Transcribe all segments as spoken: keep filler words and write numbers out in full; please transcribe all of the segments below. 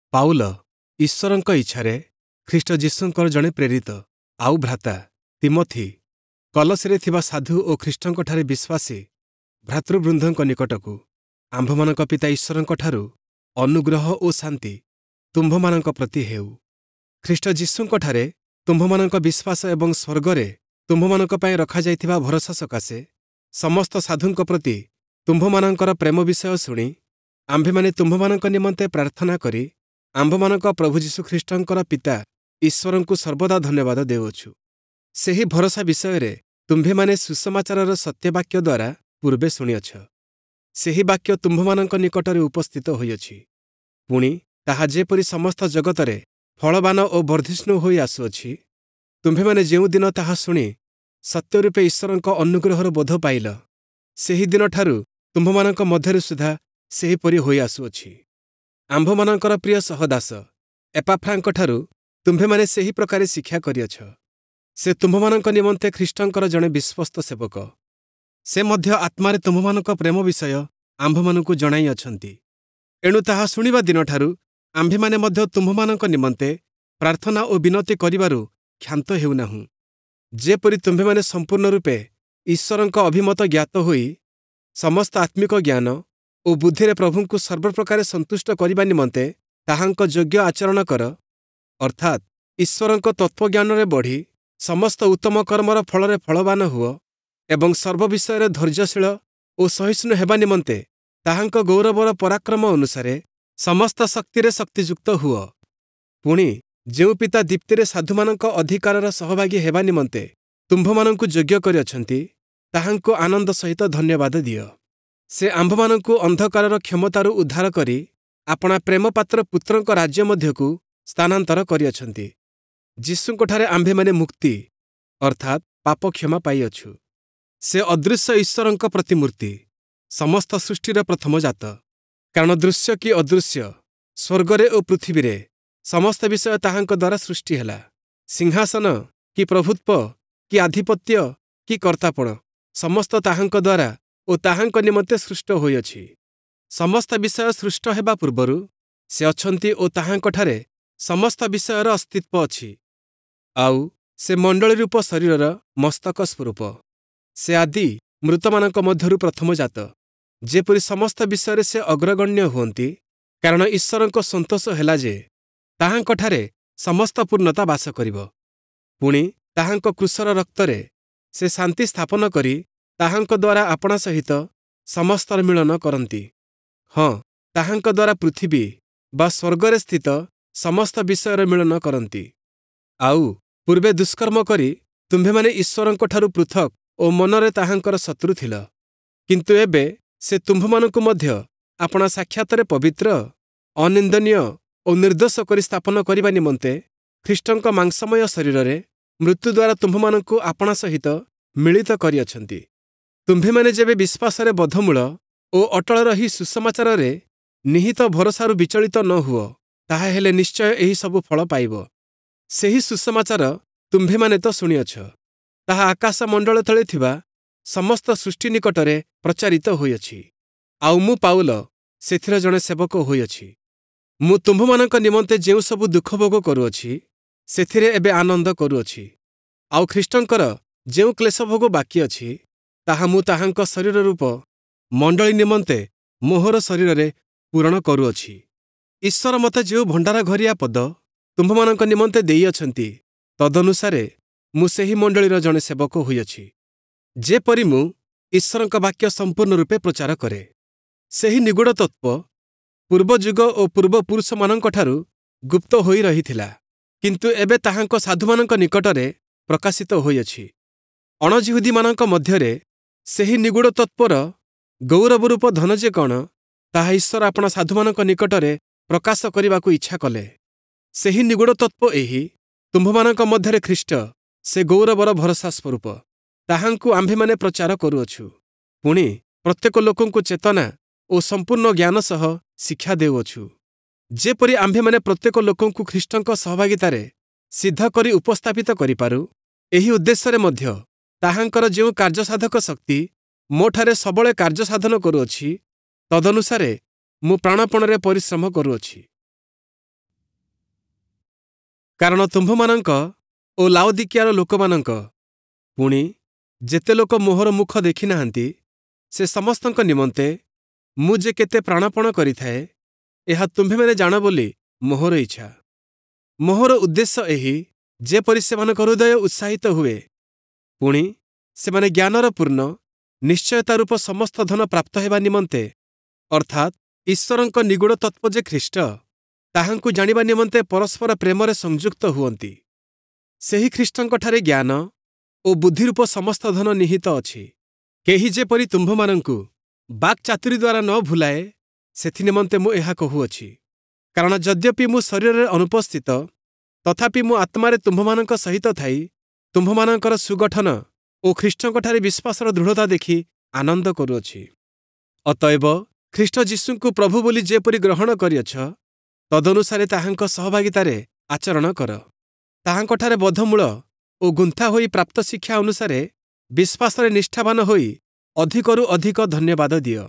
Paul ଈଶ୍ୱରଙ୍କ ଇଚ୍ଛାରେ ଖ୍ରୀଷ୍ଟ ଯୀଶୁଙ୍କର ଜଣେ ପ୍ରେରିତ ଆଉ ଭ୍ରାତା ତିମୋଥି କଲସୀରେ ଥିବା ସାଧୁ ଓ ଖ୍ରୀଷ୍ଟଙ୍କଠାରେ ବିଶ୍ୱାସୀ ଭ୍ରାତୃବୃନ୍ଦଙ୍କ ନିକଟକୁ ଆମ୍ଭମାନଙ୍କ ପିତା ଈଶ୍ୱରଙ୍କଠାରୁ ଅନୁଗ୍ରହ ଓ ଶାନ୍ତି ତୁମ୍ଭମାନଙ୍କ ପ୍ରତି ହେଉ। ଖ୍ରୀଷ୍ଟ ଯୀଶୁଙ୍କଠାରେ ତୁମ୍ଭମାନଙ୍କ ବିଶ୍ୱାସ ଏବଂ ସ୍ୱର୍ଗରେ ତୁମ୍ଭମାନଙ୍କ ପାଇଁ ରଖାଯାଇଥିବା ଭରସା ସକାଶେ ସମସ୍ତ ସାଧୁଙ୍କ ପ୍ରତି ତୁମ୍ଭମାନଙ୍କର ପ୍ରେମ ବିଷୟ ଶୁଣି ଆମ୍ଭେମାନେ ତୁମ୍ଭମାନଙ୍କ ନିମନ୍ତେ ପ୍ରାର୍ଥନା କରି ଆମ୍ଭମାନଙ୍କ ପ୍ରଭୁ ଯୀଶୁଖ୍ରୀଷ୍ଟଙ୍କର ପିତା ଈଶ୍ୱରଙ୍କୁ ସର୍ବଦା ଧନ୍ୟବାଦ ଦେଉଅଛୁ। ସେହି ଭରସା ବିଷୟରେ ତୁମ୍ଭେମାନେ ସୁସମାଚାରର ସତ୍ୟବାକ୍ୟ ଦ୍ୱାରା ପୂର୍ବେ ଶୁଣିଅଛ। ସେହି ବାକ୍ୟ ତୁମ୍ଭମାନଙ୍କ ନିକଟରେ ଉପସ୍ଥିତ ହୋଇଅଛି। ପୁଣି ତାହା ଯେପରି ସମସ୍ତ ଜଗତରେ ଫଳବାନ ଓ ବର୍ଦ୍ଧିଷ୍ଣୁ ହୋଇ ଆସୁଅଛି, ତୁମ୍ଭେମାନେ ଯେଉଁଦିନ ତାହା ଶୁଣି ସତ୍ୟରୂପେ ଈଶ୍ୱରଙ୍କ ଅନୁଗ୍ରହର ବୋଧ ପାଇଲ, ସେହି ଦିନଠାରୁ ତୁମ୍ଭମାନଙ୍କ ମଧ୍ୟରେ ସୁଦ୍ଧା ସେହିପରି ହୋଇ ଆସୁଅଛି। ଆମ୍ଭମାନଙ୍କର ପ୍ରିୟ ସହଦାସ ଏପାଫ୍ରାଙ୍କଠାରୁ ତୁମ୍ଭେମାନେ ସେହି ପ୍ରକାରେ ଶିକ୍ଷା କରିଅଛ। ସେ ତୁମ୍ଭମାନଙ୍କ ନିମନ୍ତେ ଖ୍ରୀଷ୍ଟଙ୍କର ଜଣେ ବିଶ୍ୱସ୍ତ ସେବକ। ସେ ମଧ୍ୟ ଆତ୍ମାରେ ତୁମ୍ଭମାନଙ୍କ ପ୍ରେମ ବିଷୟ ଆମ୍ଭମାନଙ୍କୁ ଜଣାଇଅଛନ୍ତି। ଏଣୁ ତାହା ଶୁଣିବା ଦିନଠାରୁ ଆମ୍ଭେମାନେ ମଧ୍ୟ ତୁମ୍ଭମାନଙ୍କ ନିମନ୍ତେ ପ୍ରାର୍ଥନା ଓ ବିନତି କରିବାରୁ କ୍ଷାନ୍ତ ହେଉନାହୁଁ, ଯେପରି ତୁମ୍ଭେମାନେ ସମ୍ପୂର୍ଣ୍ଣ ରୂପେ ଈଶ୍ୱରଙ୍କ ଅଭିମତ ଜ୍ଞାତ ହୋଇ ସମସ୍ତ ଆତ୍ମିକ ଜ୍ଞାନ ଓ ବୁଦ୍ଧିରେ ପ୍ରଭୁଙ୍କୁ ସର୍ବପ୍ରକାରେ ସନ୍ତୁଷ୍ଟ କରିବା ନିମନ୍ତେ ତାହାଙ୍କ ଯୋଗ୍ୟ ଆଚରଣ କର, ଅର୍ଥାତ୍ ଈଶ୍ୱରଙ୍କ ତତ୍ତ୍ୱଜ୍ଞାନରେ ବଢ଼ି ସମସ୍ତ ଉତ୍ତମ କର୍ମର ଫଳରେ ଫଳବାନ ହୁଅ ଏବଂ ସର୍ବ ବିଷୟରେ ଧୈର୍ଯ୍ୟଶୀଳ ଓ ସହିଷ୍ଣୁ ହେବା ନିମନ୍ତେ ତାହାଙ୍କ ଗୌରବର ପରାକ୍ରମ ଅନୁସାରେ ସମସ୍ତ ଶକ୍ତିରେ ଶକ୍ତିଯୁକ୍ତ ହୁଅ। ପୁଣି ଯେଉଁ ପିତା ଦୀପ୍ତିରେ ସାଧୁମାନଙ୍କ ଅଧିକାରର ସହଭାଗୀ ହେବା ନିମନ୍ତେ ତୁମ୍ଭମାନଙ୍କୁ ଯୋଗ୍ୟ କରିଅଛନ୍ତି, ତାହାଙ୍କୁ ଆନନ୍ଦ ସହିତ ଧନ୍ୟବାଦ ଦିଅ। ସେ ଆମ୍ଭମାନଙ୍କୁ ଅନ୍ଧକାରର କ୍ଷମତାରୁ ଉଦ୍ଧାର କରି ଆପଣା ପ୍ରେମପାତ୍ର ପୁତ୍ରଙ୍କ ରାଜ୍ୟ ମଧ୍ୟକୁ ସ୍ଥାନାନ୍ତର କରିଅଛନ୍ତି। ଯୀଶୁଙ୍କଠାରେ ଆମ୍ଭେମାନେ ମୁକ୍ତି ଅର୍ଥାତ୍ ପାପ କ୍ଷମା ପାଇଅଛୁ। ସେ ଅଦୃଶ୍ୟ ଈଶ୍ୱରଙ୍କ ପ୍ରତିମୂର୍ତ୍ତି, ସମସ୍ତ ସୃଷ୍ଟିର ପ୍ରଥମଜାତ। କାରଣ ଦୃଶ୍ୟ କି ଅଦୃଶ୍ୟ, ସ୍ୱର୍ଗରେ ଓ ପୃଥିବୀରେ ସମସ୍ତ ବିଷୟ ତାହାଙ୍କ ଦ୍ୱାରା ସୃଷ୍ଟି ହେଲା। ସିଂହାସନ କି ପ୍ରଭୁତ୍ୱ କି ଆଧିପତ୍ୟ କି କର୍ତ୍ତାପଣ ସମସ୍ତ ତାହାଙ୍କ ଦ୍ୱାରା ଓ ତାହାଙ୍କ ନିମନ୍ତେ ସୃଷ୍ଟ ହୋଇଅଛି। ସମସ୍ତ ବିଷୟ ସୃଷ୍ଟ ହେବା ପୂର୍ବରୁ ସେ ଅଛନ୍ତି ଓ ତାହାଙ୍କଠାରେ ସମସ୍ତ ବିଷୟର ଅସ୍ତିତ୍ୱ ଅଛି। ଆଉ ସେ ମଣ୍ଡଳୀ ରୂପ ଶରୀରର ମସ୍ତକ ସ୍ୱରୂପ। ସେ ଆଦି ମୃତମାନଙ୍କ ମଧ୍ୟରୁ ପ୍ରଥମଜାତ, ଯେପରି ସମସ୍ତ ବିଷୟରେ ସେ ଅଗ୍ରଗଣ୍ୟ ହୁଅନ୍ତି। କାରଣ ଈଶ୍ୱରଙ୍କ ସନ୍ତୋଷ ହେଲା ଯେ ତାହାଙ୍କଠାରେ ସମସ୍ତ ପୂର୍ଣ୍ଣତା ବାସ କରିବ। ପୁଣି ତାହାଙ୍କ କ୍ରୁଶର ରକ୍ତରେ ସେ ଶାନ୍ତି ସ୍ଥାପନ କରି ତାହାଙ୍କ ଦ୍ୱାରା ଆପଣା ସହିତ ସମସ୍ତର ମିଳନ କରନ୍ତି। ହଁ, ତାହାଙ୍କ ଦ୍ୱାରା ପୃଥିବୀ ବା ସ୍ୱର୍ଗରେ ସ୍ଥିତ ସମସ୍ତ ବିଷୟର ମିଳନ କରନ୍ତି। ଆଉ ପୂର୍ବେ ଦୁଷ୍କର୍ମ କରି ତୁମ୍ଭେମାନେ ଈଶ୍ୱରଙ୍କଠାରୁ ପୃଥକ୍ ଓ ମନରେ ତାହାଙ୍କର ଶତ୍ରୁ ଥିଲ। କିନ୍ତୁ ଏବେ ସେ ତୁମ୍ଭମାନଙ୍କୁ ମଧ୍ୟ ଆପଣା ସାକ୍ଷାତରେ ପବିତ୍ର, ଅନିନ୍ଦନୀୟ ଓ ନିର୍ଦ୍ଦୋଷ କରି ସ୍ଥାପନ କରିବା ନିମନ୍ତେ ଖ୍ରୀଷ୍ଟଙ୍କ ମାଂସମୟ ଶରୀରରେ ମୃତ୍ୟୁ ଦ୍ୱାରା ତୁମ୍ଭମାନଙ୍କୁ ଆପଣା ସହିତ ମିଳିତ କରିଅଛନ୍ତି। ତୁମ୍ଭେମାନେ ଯେବେ ବିଶ୍ୱାସରେ ବଦ୍ଧମୂଳ ଓ ଅଟଳ ରହି ସୁସମାଚାରରେ ନିହିତ ଭରସାରୁ ବିଚଳିତ ନ ହୁଅ, ତାହା ହେଲେ ନିଶ୍ଚୟ ଏହି ସବୁ ଫଳ ପାଇବ। ସେହି ସୁସମାଚାର ତୁମ୍ଭେମାନେ ତ ଶୁଣିଅଛ। ତାହା ଆକାଶ ମଣ୍ଡଳ ତଳେ ଥିବା ସମସ୍ତ ସୃଷ୍ଟି ନିକଟରେ ପ୍ରଚାରିତ ହୋଇଅଛି। ଆଉ ମୁଁ ପାଉଲ ସେଥିର ଜଣେ ସେବକ ହୋଇଅଛି। ମୁଁ ତୁମ୍ଭମାନଙ୍କ ନିମନ୍ତେ ଯେଉଁ ସବୁ ଦୁଃଖ ଭୋଗ କରୁଅଛି, ସେଥିରେ ଏବେ ଆନନ୍ଦ କରୁଅଛି। ଆଉ ଖ୍ରୀଷ୍ଟଙ୍କର ଯେଉଁ କ୍ଲେଶ ଭୋଗ ବାକି ଅଛି, ତାହା ମୁଁ ତାହାଙ୍କ ଶରୀର ରୂପ ମଣ୍ଡଳୀ ନିମନ୍ତେ ମୋହର ଶରୀରରେ ପୂରଣ କରୁଅଛି। ଈଶ୍ୱର ମୋତେ ଯେଉଁ ଭଣ୍ଡାରଘରିଆ ପଦ ତୁମ୍ଭମାନଙ୍କ ନିମନ୍ତେ ଦେଇଅଛନ୍ତି, ତଦନୁସାରେ ମୁଁ ସେହି ମଣ୍ଡଳୀର ଜଣେ ସେବକ ହୋଇଅଛି। ଯେପରି ମୁଁ ଈଶ୍ୱରଙ୍କ ବାକ୍ୟ ସମ୍ପୂର୍ଣ୍ଣ ରୂପେ ପ୍ରଚାର କରେ। ସେହି ନିଗୁଢ଼ ତତ୍ତ୍ୱ ପୂର୍ବ ଯୁଗ ଓ ପୂର୍ବପୁରୁଷମାନଙ୍କଠାରୁ ଗୁପ୍ତ ହୋଇ ରହିଥିଲା, କିନ୍ତୁ ଏବେ ତାହାଙ୍କ ସାଧୁମାନଙ୍କ ନିକଟରେ ପ୍ରକାଶିତ ହୋଇଅଛି। ଅଣଯିହୁଦୀମାନଙ୍କ ମଧ୍ୟରେ ସେହି ନିଗୁଢ଼ ତତ୍ତ୍ୱର ଗୌରବ ରୂପ ଧନ ଯେ କଣ, ତାହା ଈଶ୍ୱର ଆପଣା ସାଧୁମାନଙ୍କ ନିକଟରେ ପ୍ରକାଶ କରିବାକୁ ଇଚ୍ଛା କଲେ। ସେହି ନିଗୁଢ଼ ତତ୍ତ୍ୱ ଏହି, ତୁମ୍ଭମାନଙ୍କ ମଧ୍ୟରେ ଖ୍ରୀଷ୍ଟ ସେ ଗୌରବର ଭରସା ସ୍ୱରୂପ। ତାହାଙ୍କୁ ଆମ୍ଭେମାନେ ପ୍ରଚାର କରୁଅଛୁ। ପୁଣି ପ୍ରତ୍ୟେକ ଲୋକଙ୍କୁ ଚେତନା ଓ ସମ୍ପୂର୍ଣ୍ଣ ଜ୍ଞାନ ସହ ଶିକ୍ଷା ଦେଉଅଛୁ, ଯେପରି ଆମ୍ଭେମାନେ ପ୍ରତ୍ୟେକ ଲୋକଙ୍କୁ ଖ୍ରୀଷ୍ଟଙ୍କ ସହଭାଗିତାରେ ସିଦ୍ଧ କରି ଉପସ୍ଥାପିତ କରିପାରୁ। ଏହି ଉଦ୍ଦେଶ୍ୟରେ ମଧ୍ୟ ତାହାଙ୍କର ଯେଉଁ କାର୍ଯ୍ୟସାଧକ ଶକ୍ତି ମୋଠାରେ ସବୁବେଳେ କାର୍ଯ୍ୟ ସାଧନ କରୁଅଛି, ତଦନୁସାରେ ମୁଁ ପ୍ରାଣପଣରେ ପରିଶ୍ରମ କରୁଅଛି। କାରଣ ତୁମ୍ଭମାନଙ୍କ ଓ ଲାଉଦିକିଆର ଲୋକମାନଙ୍କ ପୁଣି ଯେତେ ଲୋକ ମୋହର ମୁଖ ଦେଖି ନାହାନ୍ତି, ସେ ସମସ୍ତଙ୍କ ନିମନ୍ତେ ମୁଁ ଯେ କେତେ ପ୍ରାଣପଣ କରିଥାଏ, ଏହା ତୁମ୍ଭେମାନେ ଜାଣ ବୋଲି ମୋହର ଇଚ୍ଛା। ମୋହର ଉଦ୍ଦେଶ୍ୟ ଏହି, ଯେପରି ସେମାନଙ୍କ ହୃଦୟ ଉତ୍ସାହିତ ହୁଏ, ପୁଣି ସେମାନେ ଜ୍ଞାନର ପୂର୍ଣ୍ଣ ନିଶ୍ଚୟତା ରୂପ ସମସ୍ତ ଧନ ପ୍ରାପ୍ତ ହେବା ନିମନ୍ତେ, ଅର୍ଥାତ୍ ଈଶ୍ୱରଙ୍କ ନିଗୁଡ଼ ତତ୍ତ୍ୱ ଯେ ଖ୍ରୀଷ୍ଟ, ତାହାଙ୍କୁ ଜାଣିବା ନିମନ୍ତେ ପରସ୍ପର ପ୍ରେମରେ ସଂଯୁକ୍ତ ହୁଅନ୍ତି। ସେହି ଖ୍ରୀଷ୍ଟଙ୍କଠାରେ ଜ୍ଞାନ ଓ ବୁଦ୍ଧିରୂପ ସମସ୍ତ ଧନ ନିହିତ ଅଛି। କେହି ଯେପରି ତୁମ୍ଭମାନଙ୍କୁ ବାକ୍ଚାତୁରୀ ଦ୍ୱାରା ନ ଭୁଲାଏ, ସେଥିନିମନ୍ତେ ମୁଁ ଏହା କହୁଅଛି। କାରଣ ଯଦ୍ୟପି ମୁଁ ଶରୀରରେ ଅନୁପସ୍ଥିତ, ତଥାପି ମୁଁ ଆତ୍ମାରେ ତୁମ୍ଭମାନଙ୍କ ସହିତ ଥାଇ ତୁମ୍ଭମାନଙ୍କର ସୁଗଠନ ଓ ଖ୍ରୀଷ୍ଟଙ୍କଠାରେ ବିଶ୍ୱାସର ଦୃଢ଼ତା ଦେଖି ଆନନ୍ଦ କରୁଅଛି। ଅତଏବ ଖ୍ରୀଷ୍ଟ ଯୀଶୁଙ୍କୁ ପ୍ରଭୁ ବୋଲି ଯେପରି ଗ୍ରହଣ କରିଅଛ, ତଦନୁସାରେ ତାହାଙ୍କ ସହଭାଗିତାରେ ଆଚରଣ କର। ତାହାଙ୍କଠାରେ ବଦ୍ଧମୂଳ ଓ ଗୁନ୍ଥା ହୋଇ ପ୍ରାପ୍ତ ଶିକ୍ଷା ଅନୁସାରେ ବିଶ୍ୱାସରେ ନିଷ୍ଠାବାନ ହୋଇ ଅଧିକରୁ ଅଧିକ ଧନ୍ୟବାଦ ଦିଅ।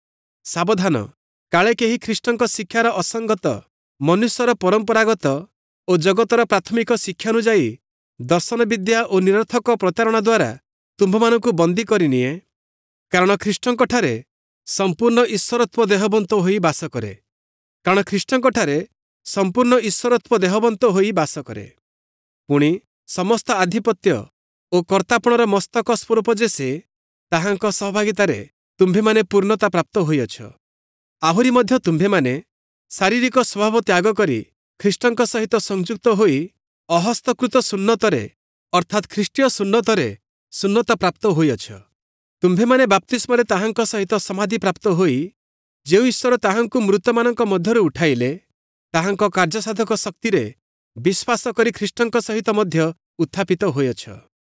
ସାବଧାନ, କାଳେ କେହି ଖ୍ରୀଷ୍ଟଙ୍କ ଶିକ୍ଷାର ଅସଙ୍ଗତ, ମନୁଷ୍ୟର ପରମ୍ପରାଗତ ଓ ଜଗତର ପ୍ରାଥମିକ ଶିକ୍ଷାନୁଯାୟୀ ଦର୍ଶନ ବିଦ୍ୟା ଓ ନିରର୍ଥକ ପ୍ରତାରଣା ଦ୍ୱାରା ତୁମ୍ଭମାନଙ୍କୁ ବନ୍ଦୀ କରିନିଏ। କାରଣ ଖ୍ରୀଷ୍ଟଙ୍କଠାରେ ସମ୍ପୂର୍ଣ୍ଣ ଈଶ୍ୱରତ୍ୱ ଦେହବନ୍ତ ହୋଇ ବାସ କରେ। କାରଣ ଖ୍ରୀଷ୍ଟଙ୍କଠାରେ ସମ୍ପୂର୍ଣ୍ଣ ଈଶ୍ୱରତ୍ୱ ଦେହବନ୍ତ ହୋଇ ବାସ କରେ। ପୁଣି ସମସ୍ତ ଆଧିପତ୍ୟ ଓ କର୍ତ୍ତାପଣର ମସ୍ତକ ସ୍ୱରୂପ ଯେ ସେ, ତାହାଙ୍କ ସହଭାଗିତାରେ ତୁମ୍ଭେମାନେ ପୂର୍ଣ୍ଣତା ପ୍ରାପ୍ତ ହୋଇଅଛ। ଆହୁରି ମଧ୍ୟ ତୁମ୍ଭେମାନେ ଶାରୀରିକ ସ୍ୱଭାବ ତ୍ୟାଗ କରି ଖ୍ରୀଷ୍ଟଙ୍କ ସହିତ ସଂଯୁକ୍ତ ହୋଇ ଅହସ୍ତକୃତ ସୁନ୍ନତରେ ଅର୍ଥାତ୍ ଖ୍ରୀଷ୍ଟୀୟ ସୁନ୍ନତରେ ସୁନ୍ନତା ପ୍ରାପ୍ତ ହୋଇଅଛ। ତୁମ୍ଭେମାନେ ବାପ୍ତିସ୍ମରେ ତାହାଙ୍କ ସହିତ ସମାଧି ପ୍ରାପ୍ତ ହୋଇ ଯେଉଁ ଈଶ୍ୱର ତାହାଙ୍କୁ ମୃତମାନଙ୍କ ମଧ୍ୟରୁ ଉଠାଇଲେ, ତାହାଙ୍କ କାର୍ଯ୍ୟସାଧକ ଶକ୍ତିରେ ବିଶ୍ୱାସ କରି ଖ୍ରୀଷ୍ଟଙ୍କ ସହିତ ମଧ୍ୟ ଉତ୍ଥାପିତ ହୋଇଅଛ।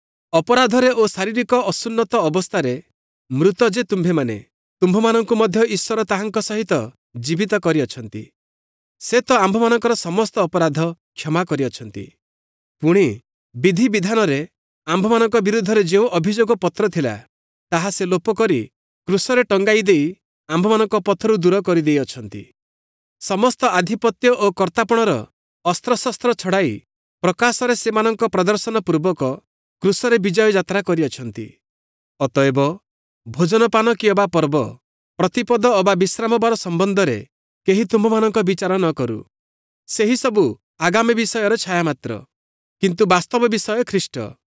ଅପରାଧରେ ଓ ଶାରୀରିକ ଅସୁନ୍ନତ ଅବସ୍ଥାରେ ମୃତ ଯେ ତୁମ୍ଭେମାନେ, ତୁମ୍ଭମାନଙ୍କୁ ମଧ୍ୟ ଈଶ୍ୱର ତାହାଙ୍କ ସହିତ ଜୀବିତ କରିଅଛନ୍ତି। ସେ ତ ଆମ୍ଭମାନଙ୍କର ସମସ୍ତ ଅପରାଧ କ୍ଷମା କରିଅଛନ୍ତି। ପୁଣି ବିଧିବିଧାନରେ ଆମ୍ଭମାନଙ୍କ ବିରୁଦ୍ଧରେ ଯେଉଁ ଅଭିଯୋଗ ପତ୍ର ଥିଲା, ତାହା ସେ ଲୋପ କରି କ୍ରୁଶରେ ଟଙ୍ଗାଇ ଦେଇ ଆମ୍ଭମାନଙ୍କ ପଥରୁ ଦୂର କରିଦେଇଅଛନ୍ତି। ସମସ୍ତ ଆଧିପତ୍ୟ ଓ କର୍ତ୍ତାପଣର ଅସ୍ତ୍ରଶସ୍ତ୍ର ଛଡ଼ାଇ ପ୍ରକାଶରେ ସେମାନଙ୍କ ପ୍ରଦର୍ଶନ ପୂର୍ବକ କ୍ରୁଶରେ ବିଜୟ ଯାତ୍ରା କରିଅଛନ୍ତି। ଅତଏବ ଭୋଜନପାନ କି ଅବା ପର୍ବ, ପ୍ରତିପଦ ଅବା ବିଶ୍ରାମବାର ସମ୍ବନ୍ଧରେ କେହି ତୁମ୍ଭମାନଙ୍କ ବିଚାର ନ କରୁ। ସେହି ସବୁ ଆଗାମୀ ବିଷୟର ଛାୟା ମାତ୍ର, କିନ୍ତୁ ବାସ୍ତବ ବିଷୟ ଖ୍ରୀଷ୍ଟ।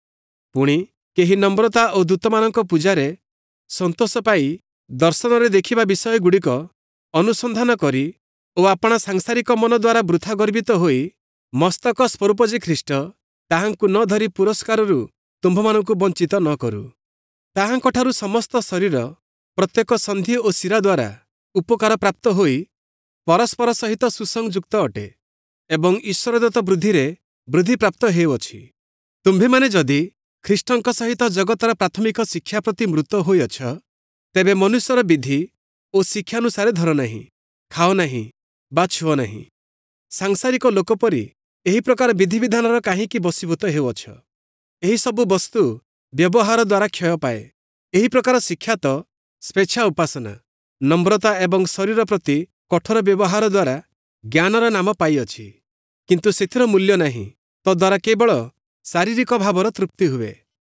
ପୁଣି କେହି ନମ୍ରତା ଓ ଦୂତମାନଙ୍କ ପୂଜାରେ ସନ୍ତୋଷ ପାଇ ଦର୍ଶନରେ ଦେଖିବା ବିଷୟଗୁଡ଼ିକ ଅନୁସନ୍ଧାନ କରି ଓ ଆପଣା ସାଂସାରିକ ମନ ଦ୍ୱାରା ବୃଥା ଗର୍ବିତ ହୋଇ ମସ୍ତକ ସ୍ୱରୂପ ଯେ ଖ୍ରୀଷ୍ଟ, ତାହାଙ୍କୁ ନ ଧରି ପୁରସ୍କାରରୁ ତୁମ୍ଭମାନଙ୍କୁ ବଞ୍ଚିତ ନ କରୁ। ତାହାଙ୍କଠାରୁ ସମସ୍ତ ଶରୀର ପ୍ରତ୍ୟେକ ସନ୍ଧି ଓ ଶିରା ଦ୍ୱାରା ଉପକାର ପ୍ରାପ୍ତ ହୋଇ ପରସ୍ପର ସହିତ ସୁସଂଯୁକ୍ତ ଅଟେ ଏବଂ ଈଶ୍ୱରଦତ୍ତ ବୃଦ୍ଧିରେ ବୃଦ୍ଧିପ୍ରାପ୍ତ ହେଉଅଛି। ତୁମ୍ଭେମାନେ ଯଦି ଖ୍ରୀଷ୍ଟଙ୍କ ସହିତ ଜଗତର ପ୍ରାଥମିକ ଶିକ୍ଷା ପ୍ରତି ମୃତ ହୋଇଅଛ, ତେବେ ମନୁଷ୍ୟର ବିଧି ଓ ଶିକ୍ଷାନୁସାରେ ଧର ନାହିଁ, ଖାଅ ନାହିଁ ବା ଛୁଅ ନାହିଁ। ସାଂସାରିକ ଲୋକ ପରି ଏହି ପ୍ରକାର ବିଧିବିଧାନର କାହିଁକି ବଶୀଭୂତ ହେଉଅଛ? ଏହିସବୁ ବସ୍ତୁ ବ୍ୟବହାର ଦ୍ୱାରା କ୍ଷୟ ପାଏ। ଏହି ପ୍ରକାର ଶିକ୍ଷା ତ ସ୍ୱେଚ୍ଛା ଉପାସନା, ନମ୍ରତା ଏବଂ ଶରୀର ପ୍ରତି କଠୋର ବ୍ୟବହାର ଦ୍ୱାରା ଜ୍ଞାନର ନାମ ପାଇଅଛି, କିନ୍ତୁ ସେଥିର ମୂଲ୍ୟ ନାହିଁ, ତଦ୍ୱାରା କେବଳ ଶାରୀରିକ ଭାବର ତୃପ୍ତି ହୁଏ।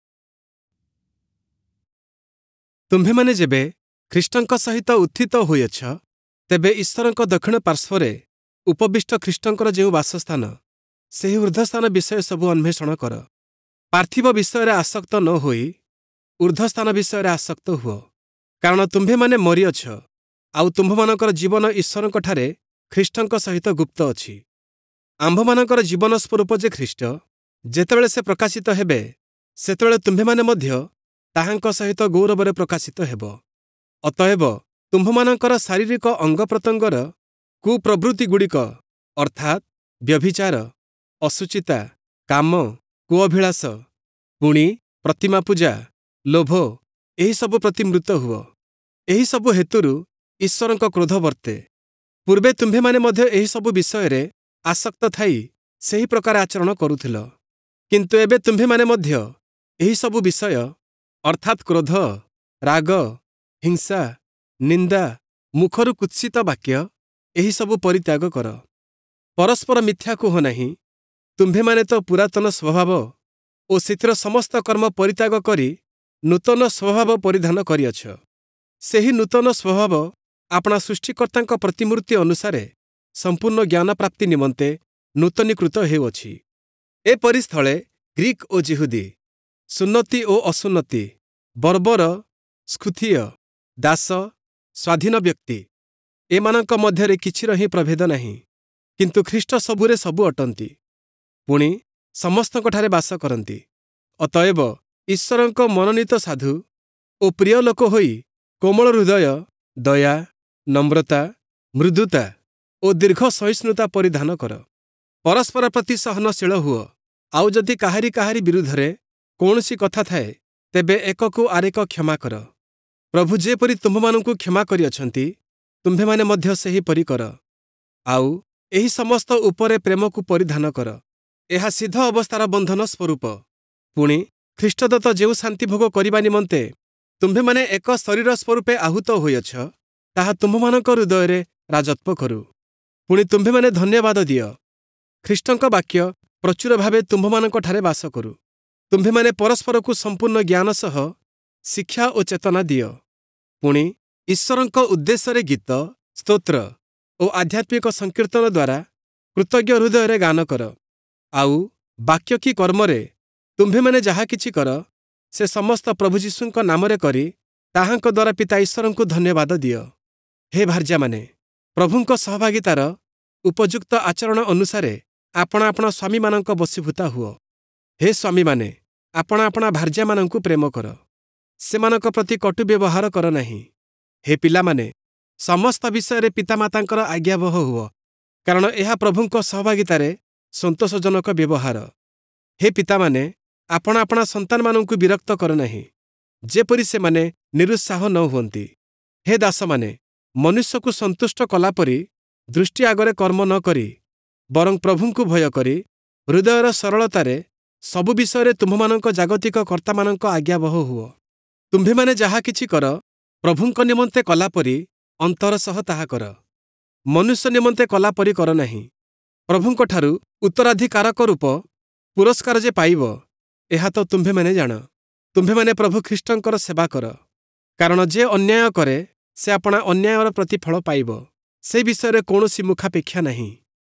ତୁମ୍ଭେମାନେ ଯେବେ ଖ୍ରୀଷ୍ଟଙ୍କ ସହିତ ଉତ୍ଥିତ ହୋଇଅଛ, ତେବେ ଈଶ୍ୱରଙ୍କ ଦକ୍ଷିଣ ପାର୍ଶ୍ୱରେ ଉପବିଷ୍ଟ ଖ୍ରୀଷ୍ଟଙ୍କର ଯେଉଁ ବାସସ୍ଥାନ, ସେହି ଊର୍ଦ୍ଧ୍ୱସ୍ଥାନ ବିଷୟ ସବୁ ଅନ୍ୱେଷଣ କର। ପାର୍ଥିବ ବିଷୟରେ ଆସକ୍ତ ନ ହୋଇ ଊର୍ଦ୍ଧ୍ୱସ୍ଥାନ ବିଷୟରେ ଆସକ୍ତ ହୁଅ। କାରଣ ତୁମ୍ଭେମାନେ ମରିଅଛ, ଆଉ ତୁମ୍ଭମାନଙ୍କର ଜୀବନ ଈଶ୍ୱରଙ୍କଠାରେ ଖ୍ରୀଷ୍ଟଙ୍କ ସହିତ ଗୁପ୍ତ ଅଛି। ଆମ୍ଭମାନଙ୍କର ଜୀବନ ସ୍ୱରୂପ ଯେ ଖ୍ରୀଷ୍ଟ, ଯେତେବେଳେ ସେ ପ୍ରକାଶିତ ହେବେ, ସେତେବେଳେ ତୁମ୍ଭେମାନେ ମଧ୍ୟ ତାହାଙ୍କ ସହିତ ଗୌରବରେ ପ୍ରକାଶିତ ହେବ। ଅତଏବ ତୁମ୍ଭମାନଙ୍କର ଶାରୀରିକ ଅଙ୍ଗପ୍ରତ୍ୟଙ୍ଗର କୁପ୍ରବୃତ୍ତିଗୁଡ଼ିକ ଅର୍ଥାତ୍ ବ୍ୟଭିଚାର, ଅଶୁଚିତା, କାମ, କୁଅଭିଳାଷ, ପୁଣି ପ୍ରତିମା ପୂଜା, ଲୋଭ, ଏହିସବୁ ପ୍ରତି ମୃତ ହୁଅ। ଏହିସବୁ ହେତୁରୁ ଈଶ୍ୱରଙ୍କ କ୍ରୋଧ ବର୍ତ୍ତେ। ପୂର୍ବେ ତୁମ୍ଭେମାନେ ମଧ୍ୟ ଏହିସବୁ ବିଷୟରେ ଆସକ୍ତ ଥାଇ ସେହି ପ୍ରକାର ଆଚରଣ କରୁଥିଲ। କିନ୍ତୁ ଏବେ ତୁମ୍ଭେମାନେ ମଧ୍ୟ ଏହିସବୁ ବିଷୟ ଅର୍ଥାତ୍ କ୍ରୋଧ, ରାଗ, ହିଂସା, ନିନ୍ଦା, ମୁଖରୁ କୁତ୍ସିତ ବାକ୍ୟ, ଏହିସବୁ ପରିତ୍ୟାଗ କର। ପରସ୍ପର ମିଥ୍ୟା କୁହ ନାହିଁ, ତୁମ୍ଭେମାନେ ତ ପୁରାତନ ସ୍ୱଭାବ ଓ ସେଥିର ସମସ୍ତ କର୍ମ ପରିତ୍ୟାଗ କରି ନୂତନ ସ୍ୱଭାବ ପରିଧାନ କରିଅଛ। ସେହି ନୂତନ ସ୍ୱଭାବ ଆପଣା ସୃଷ୍ଟିକର୍ତ୍ତାଙ୍କ ପ୍ରତିମୂର୍ତ୍ତି ଅନୁସାରେ ସମ୍ପୂର୍ଣ୍ଣ ଜ୍ଞାନ ପ୍ରାପ୍ତି ନିମନ୍ତେ ନୂତନୀକୃତ ହେଉଅଛି। ଏପରି ସ୍ଥଳେ ଗ୍ରୀକ୍ ଓ ଯିହୁଦୀ, ସୁନ୍ନତି ଓ ଅସୁନ୍ନତି, ବର୍ବର, ସ୍କୁଥୀୟ, ଦାସ, ସ୍ୱାଧୀନ ବ୍ୟକ୍ତି ଏମାନଙ୍କ ମଧ୍ୟରେ କିଛିର ହିଁ ପ୍ରଭେଦ ନାହିଁ, କିନ୍ତୁ ଖ୍ରୀଷ୍ଟ ସବୁରେ ସବୁ ଅଟନ୍ତି, ପୁଣି ସମସ୍ତଙ୍କଠାରେ ବାସ କରନ୍ତି। ଅତଏବ ଈଶ୍ୱରଙ୍କ ମନୋନୀତ ସାଧୁ ଓ ପ୍ରିୟ ଲୋକ ହୋଇ କୋମଳ ହୃଦୟ, ଦୟା, ନମ୍ରତା, ମୃଦୁତା ଓ ଦୀର୍ଘ ସହିଷ୍ଣୁତା ପରିଧାନ କର। ପରସ୍ପର ପ୍ରତି ସହନଶୀଳ ହୁଅ। ଆଉ ଯଦି କାହାରି କାହାରି ବିରୁଦ୍ଧରେ କୌଣସି କଥା ଥାଏ, ତେବେ ଏକକୁ ଆରେକ କ୍ଷମା କର। ପ୍ରଭୁ ଯେପରି ତୁମ୍ଭମାନଙ୍କୁ କ୍ଷମା କରିଅଛନ୍ତି, ତୁମ୍ଭେମାନେ ମଧ୍ୟ ସେହିପରି କର। ଆଉ ଏହି ସମସ୍ତ ଉପରେ ପ୍ରେମକୁ ପରିଧାନ କର। ଏହା ସିଦ୍ଧ ଅବସ୍ଥାର ବନ୍ଧନ ସ୍ୱରୂପ। ପୁଣି ଖ୍ରୀଷ୍ଟଦତ୍ତ ଯେଉଁ ଶାନ୍ତି ଭୋଗ କରିବା ନିମନ୍ତେ ତୁମ୍ଭେମାନେ ଏକ ଶରୀର ସ୍ୱରୂପେ ଆହୁତ ହୋଇଅଛ, ତାହା ତୁମ୍ଭମାନଙ୍କ ହୃଦୟରେ ରାଜତ୍ୱ କରୁ। ପୁଣି ତୁମ୍ଭେମାନେ ଧନ୍ୟବାଦ ଦିଅ। ଖ୍ରୀଷ୍ଟଙ୍କ ବାକ୍ୟ ପ୍ରଚୁର ଭାବେ ତୁମ୍ଭମାନଙ୍କଠାରେ ବାସ କରୁ। ତୁମ୍ଭେମାନେ ପରସ୍ପରକୁ ସମ୍ପୂର୍ଣ୍ଣ ଜ୍ଞାନ ସହ ଶିକ୍ଷା ଓ ଚେତନା ଦିଅ। ପୁଣି ଈଶ୍ୱରଙ୍କ ଉଦ୍ଦେଶ୍ୟରେ ଗୀତ, ସ୍ତୋତ୍ର ଓ ଆଧ୍ୟାତ୍ମିକ ସଂକୀର୍ତ୍ତନ ଦ୍ୱାରା କୃତଜ୍ଞ ହୃଦୟରେ ଗାନ କର। ଆଉ ବାକ୍ୟ କି କର୍ମରେ ତୁମ୍ଭେମାନେ ଯାହା କିଛି କର, ସେ ସମସ୍ତ ପ୍ରଭୁ ଯୀଶୁଙ୍କ ନାମରେ କରି ତାହାଙ୍କ ଦ୍ୱାରା ପିତା ଈଶ୍ୱରଙ୍କୁ ଧନ୍ୟବାଦ ଦିଅ। ହେ ଭାର୍ଯ୍ୟାମାନେ, ପ୍ରଭୁଙ୍କ ସହଭାଗିତାର ଉପଯୁକ୍ତ ଆଚରଣ ଅନୁସାରେ ଆପଣା ଆପଣା ସ୍ୱାମୀମାନଙ୍କ ବଶୀଭୂତା ହୁଅ। ହେ ସ୍ୱାମୀମାନେ, ଆପଣା ଆପଣା ଭାର୍ଯ୍ୟାମାନଙ୍କୁ ପ୍ରେମ କର। ସେମାନଙ୍କ ପ୍ରତି କଟୁ ବ୍ୟବହାର କର ନାହିଁ। ହେ ପିଲାମାନେ, ସମସ୍ତ ବିଷୟରେ ପିତାମାତାଙ୍କର ଆଜ୍ଞାବହ ହୁଅ, କାରଣ ଏହା ପ୍ରଭୁଙ୍କ ସହଭାଗିତାରେ ସନ୍ତୋଷଜନକ ବ୍ୟବହାର। ହେ ପିତାମାନେ, ଆପଣା ଆପଣା ସନ୍ତାନମାନଙ୍କୁ ବିରକ୍ତ କର ନାହିଁ, ଯେପରି ସେମାନେ ନିରୁତ୍ସାହ ନ ହୁଅନ୍ତି। ହେ ଦାସମାନେ, ମନୁଷ୍ୟକୁ ସନ୍ତୁଷ୍ଟ କଲାପରି ଦୃଷ୍ଟି ଆଗରେ କର୍ମ ନ କରି, ବରଂ ପ୍ରଭୁଙ୍କୁ ଭୟ କରି ହୃଦୟର ସରଳତାରେ ସବୁ ବିଷୟରେ ତୁମ୍ଭମାନଙ୍କ ଜାଗତିକ କର୍ତ୍ତାମାନଙ୍କ ଆଜ୍ଞାବହ ହୁଅ। ତୁମ୍ଭେମାନେ ଯାହା କିଛି କର, ପ୍ରଭୁଙ୍କ ନିମନ୍ତେ କଲାପରି ଅନ୍ତର ସହ ତାହା କର, ମନୁଷ୍ୟ ନିମନ୍ତେ କଲାପରି କର ନାହିଁ। ପ୍ରଭୁଙ୍କଠାରୁ ଉତ୍ତରାଧିକାରକ ରୂପ ପୁରସ୍କାର ଯେ ପାଇବ, ଏହା ତ ତୁମ୍ଭେମାନେ ଜାଣ। ତୁମ୍ଭେମାନେ ପ୍ରଭୁ ଖ୍ରୀଷ୍ଟଙ୍କର ସେବା କର, କାରଣ ଯେ ଅନ୍ୟାୟ କରେ ସେ ଆପଣା ଅନ୍ୟାୟର ପ୍ରତିଫଳ ପାଇବ, ସେ ବିଷୟରେ କୌଣସି ମୁଖାପେକ୍ଷା ନାହିଁ।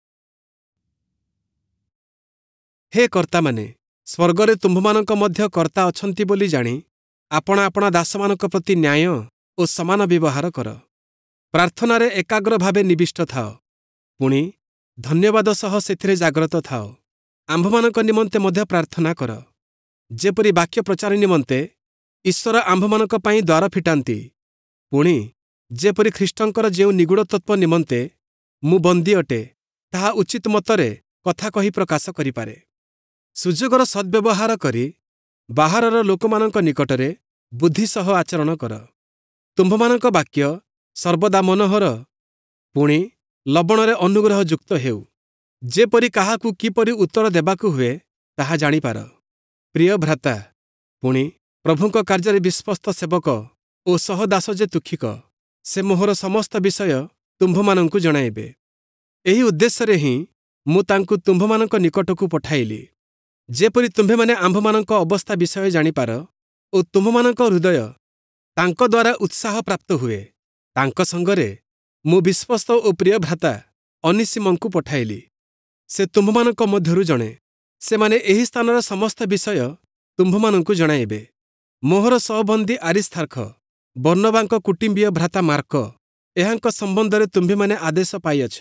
ହେ କର୍ତ୍ତାମାନେ, ସ୍ୱର୍ଗରେ ତୁମ୍ଭମାନଙ୍କ ମଧ୍ୟ କର୍ତ୍ତା ଅଛନ୍ତି ବୋଲି ଜାଣି ଆପଣା ଆପଣା ଦାସମାନଙ୍କ ପ୍ରତି ନ୍ୟାୟ ଓ ସମାନ ବ୍ୟବହାର କର। ପ୍ରାର୍ଥନାରେ ଏକାଗ୍ର ଭାବେ ନିବିଷ୍ଟ ଥାଅ। ପୁଣି ଧନ୍ୟବାଦ ସହ ସେଥିରେ ଜାଗ୍ରତ ଥାଅ। ଆମ୍ଭମାନଙ୍କ ନିମନ୍ତେ ମଧ୍ୟ ପ୍ରାର୍ଥନା କର, ଯେପରି ବାକ୍ୟ ପ୍ରଚାର ନିମନ୍ତେ ଈଶ୍ୱର ଆମ୍ଭମାନଙ୍କ ପାଇଁ ଦ୍ୱାର ଫିଟାନ୍ତି। ପୁଣି ଯେପରି ଖ୍ରୀଷ୍ଟଙ୍କର ଯେଉଁ ନିଗୁଢ଼ ତତ୍ତ୍ୱ ନିମନ୍ତେ ମୁଁ ବନ୍ଦୀ ଅଟେ, ତାହା ଉଚିତ ମତରେ କଥା କହି ପ୍ରକାଶ କରିପାରେ। ସୁଯୋଗର ସଦ୍ବ୍ୟବହାର କରି ବାହାରର ଲୋକମାନଙ୍କ ନିକଟରେ ବୁଦ୍ଧି ସହ ଆଚରଣ କର। ତୁମ୍ଭମାନଙ୍କ ବାକ୍ୟ ସର୍ବଦା ମନୋହର, ପୁଣି ଲବଣରେ ଅନୁଗ୍ରହ ଯୁକ୍ତ ହେଉ, ଯେପରି କାହାକୁ କିପରି ଉତ୍ତର ଦେବାକୁ ହୁଏ ତାହା ଜାଣିପାର। ପ୍ରିୟ ଭ୍ରାତା, ପୁଣି ପ୍ରଭୁଙ୍କ କାର୍ଯ୍ୟରେ ବିଶ୍ୱସ୍ତ ସେବକ ଓ ସହଦାସ ଯେ ତୁଖିକ, ସେ ମୋହର ସମସ୍ତ ବିଷୟ ତୁମ୍ଭମାନଙ୍କୁ ଜଣାଇବେ। ଏହି ଉଦ୍ଦେଶ୍ୟରେ ହିଁ ମୁଁ ତାଙ୍କୁ ତୁମ୍ଭମାନଙ୍କ ନିକଟକୁ ପଠାଇଲି, ଯେପରି ତୁମ୍ଭେମାନେ ଆମ୍ଭମାନଙ୍କ ଅବସ୍ଥା ବିଷୟ ଜାଣିପାର ଓ ତୁମ୍ଭମାନଙ୍କ ହୃଦୟ ତାଙ୍କ ଦ୍ୱାରା ଉତ୍ସାହ ପ୍ରାପ୍ତ ହୁଏ। ତାଙ୍କ ସଙ୍ଗରେ ମୁଁ ବିଶ୍ୱସ୍ତ ଓ ପ୍ରିୟ ଭ୍ରାତା ଅନିସିମଙ୍କୁ ପଠାଇଲି। ସେ ତୁମ୍ଭମାନଙ୍କ ମଧ୍ୟରୁ ଜଣେ। ସେମାନେ ଏହି ସ୍ଥାନର ସମସ୍ତ ବିଷୟ ତୁମ୍ଭମାନଙ୍କୁ ଜଣାଇବେ। ମୋହର ସହବନ୍ଦୀ ଆରିସ୍ତାର୍ଖ, ବର୍ଣ୍ଣବାଙ୍କ କୁଟୁମ୍ବୀୟ ଭ୍ରାତା ମାର୍କ, ଏହାଙ୍କ ସମ୍ବନ୍ଧରେ ତୁମ୍ଭେମାନେ ଆଦେଶ ପାଇଅଛ।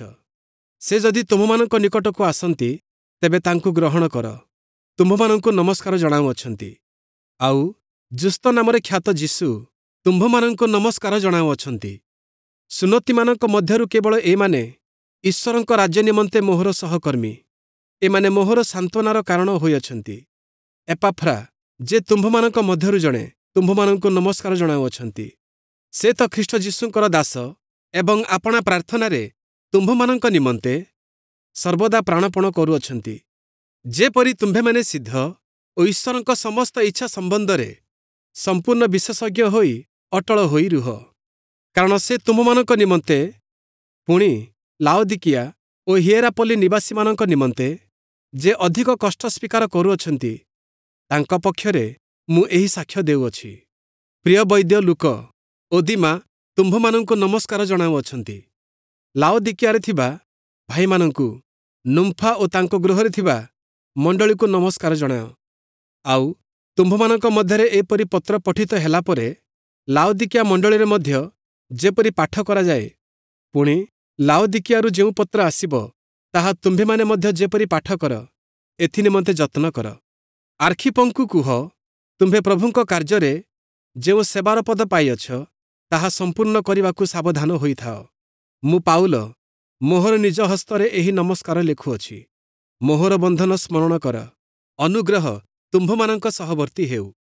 ସେ ଯଦି ତୁମ୍ଭମାନଙ୍କ ନିକଟକୁ ଆସନ୍ତି, ତେବେ ତାଙ୍କୁ ଗ୍ରହଣ କର। ତୁମ୍ଭମାନଙ୍କୁ ନମସ୍କାର ଜଣାଉଅଛନ୍ତି। ଆଉ ଜୁସ୍ତ ନାମରେ ଖ୍ୟାତ ଯୀଶୁ ତୁମ୍ଭମାନଙ୍କୁ ନମସ୍କାର ଜଣାଉଅଛନ୍ତି। ସୁନ୍ନତିମାନଙ୍କ ମଧ୍ୟରୁ କେବଳ ଏମାନେ ଈଶ୍ୱରଙ୍କ ରାଜ୍ୟ ନିମନ୍ତେ ମୋହର ସହକର୍ମୀ। ଏମାନେ ମୋହର ସାନ୍ତ୍ୱନାର କାରଣ ହୋଇଅଛନ୍ତି। ଏପାଫ୍ରା, ଯେ ତୁମ୍ଭମାନଙ୍କ ମଧ୍ୟରୁ ଜଣେ, ତୁମ୍ଭମାନଙ୍କୁ ନମସ୍କାର ଜଣାଉଅଛନ୍ତି। ସେ ତ ଖ୍ରୀଷ୍ଟ ଯୀଶୁଙ୍କର ଦାସ ଏବଂ ଆପଣା ପ୍ରାର୍ଥନାରେ ତୁମ୍ଭମାନଙ୍କ ନିମନ୍ତେ ସର୍ବଦା ପ୍ରାଣପଣ କରୁଅଛନ୍ତି, ଯେପରି ତୁମ୍ଭେମାନେ ସିଦ୍ଧ ଓ ଈଶ୍ୱରଙ୍କ ସମସ୍ତ ଇଚ୍ଛା ସମ୍ବନ୍ଧରେ ସମ୍ପୂର୍ଣ୍ଣ ବିଶେଷଜ୍ଞ ହୋଇ ଅଟଳ ହୋଇ ରୁହ। କାରଣ ସେ ତୁମ୍ଭମାନଙ୍କ ନିମନ୍ତେ, ପୁଣି ଲାଉଦିକିଆ ଓ ହିଏରାପୋଲି ନିବାସୀମାନଙ୍କ ନିମନ୍ତେ ଯେ ଅଧିକ କଷ୍ଟ ସ୍ୱୀକାର କରୁଅଛନ୍ତି ତାଙ୍କ ପକ୍ଷରେ ମୁଁ ଏହି ସାକ୍ଷ୍ୟ ଦେଉଅଛି। ପ୍ରିୟ ବୈଦ୍ୟ ଲୁକ ଓ ଦିମା ତୁମ୍ଭମାନଙ୍କୁ ନମସ୍କାର ଜଣାଉଅଛନ୍ତି। ଲାଓଦିକିଆରେ ଥିବା ଭାଇମାନଙ୍କୁ ନୁମ୍ଫା ଓ ତାଙ୍କ ଗୃହରେ ଥିବା ମଣ୍ଡଳୀକୁ ନମସ୍କାର ଜଣାଅ। ଆଉ ତୁମ୍ଭମାନଙ୍କ ମଧ୍ୟରେ ଏପରି ପତ୍ର ପଠିତ ହେଲା ପରେ ଲାଓଦିକିଆ ମଣ୍ଡଳୀରେ ମଧ୍ୟ ଯେପରି ପାଠ କରାଯାଏ, ପୁଣି ଲାଓଦିକିଆରୁ ଯେଉଁ ପତ୍ର ଆସିବ ତାହା ତୁମ୍ଭେମାନେ ମଧ୍ୟ ଯେପରି ପାଠ କର, ଏଥିନିମନ୍ତେ ଯତ୍ନ କର। ଆର୍ଖିପଙ୍କୁ କୁହ, ତୁମ୍ଭେ ପ୍ରଭୁଙ୍କ କାର୍ଯ୍ୟରେ ଯେଉଁ ସେବାର ପଦ ପାଇଅଛ ତାହା ସମ୍ପୂର୍ଣ୍ଣ କରିବାକୁ ସାବଧାନ ହୋଇଥାଅ। ମୁଁ ପାଉଲ ମୋହର ନିଜ ହସ୍ତରେ ଏହି ନମସ୍କାର ଲେଖୁଅଛି। ମୋହର ବନ୍ଧନ ସ୍ମରଣ କର। ଅନୁଗ୍ରହ ତୁମ୍ଭମାନଙ୍କ ସହବର୍ତ୍ତୀ ହେଉ।